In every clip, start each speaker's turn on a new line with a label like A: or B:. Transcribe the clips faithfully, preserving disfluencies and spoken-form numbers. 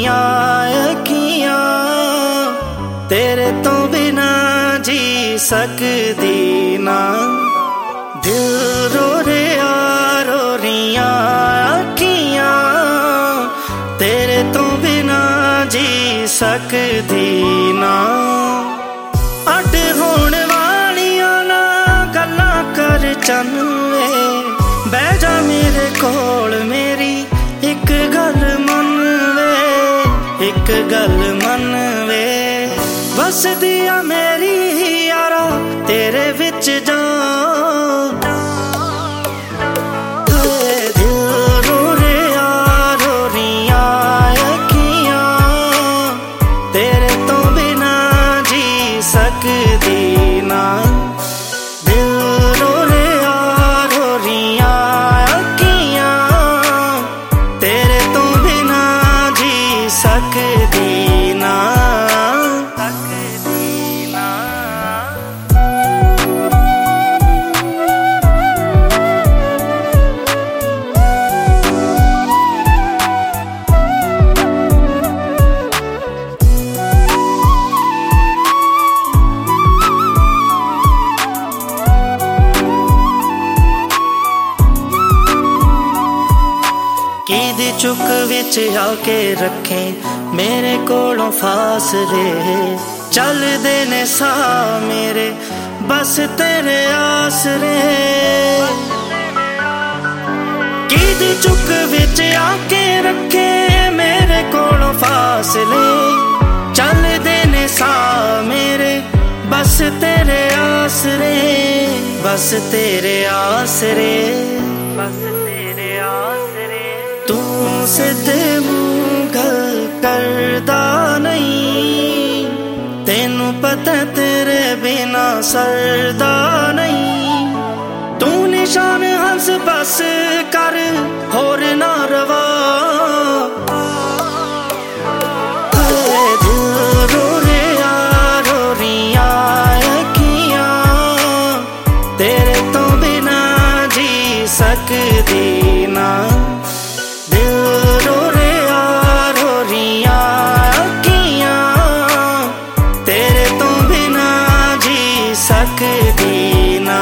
A: रहियां अखियां तेरे तो बिना जी सकदी ना। दिल रो रहा रो रहियां अखियां तेरे तो बिना जी सकदी ना। अड होण वालियां ना गल्लां कर चन्वे बह जा मेरे कोल मेरी एक गल मन वे एक गल मन वे बस दिया मेरी यारा तेरे विच जा। दिल रो रहा रो रहियां अखियां तेरे तो बिना जी सकदी ना। दिल रो रहा रो रहियां अखियां तेरे तो बिना जी सकदी ना। कीदी चुक विच आके रखे मेरे कोलों फासले चलदे ने सा मेरे बस तेरे आसरे। कीदी चुक विच आके रखे मेरे कोलों फासले चलदे ने सा मेरे बस तेरे आसरे बस तेरे आसरे बस तेरे आसरे। तू सिद्धे मुंह गल करदा नहीं तेनू पता तेरे बिना सरदा नहीं। तू निशान हंस बस कर होर ना रवा। दिल रो रहा रो रहियां अखियां तेरे तो बिना जी सकदी ना। सकदी ना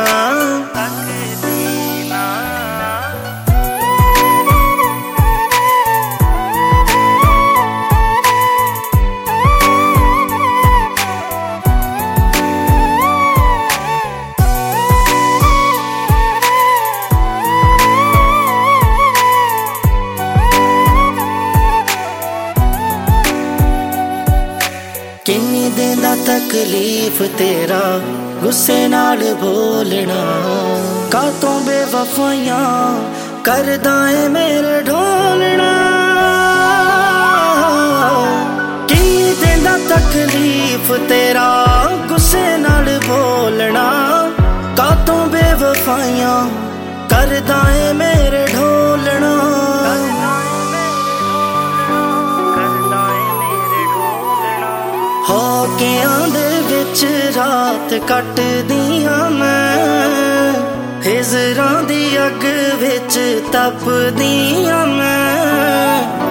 A: सकदी ना। किन्नी देंदा तकलीफ तेरा गुस्से नाल बोलना कातों बेवफाइयां करदा है मेरे ढोलना। किन्नी देंदा तकलीफ तेरा गुस्से नाल बोलना कातों बेवफाइयां करदा है मेरे ढोलना। होकियां दे विच रात कटदियां मैं हिजरां दी अग विच तपदियां मैं।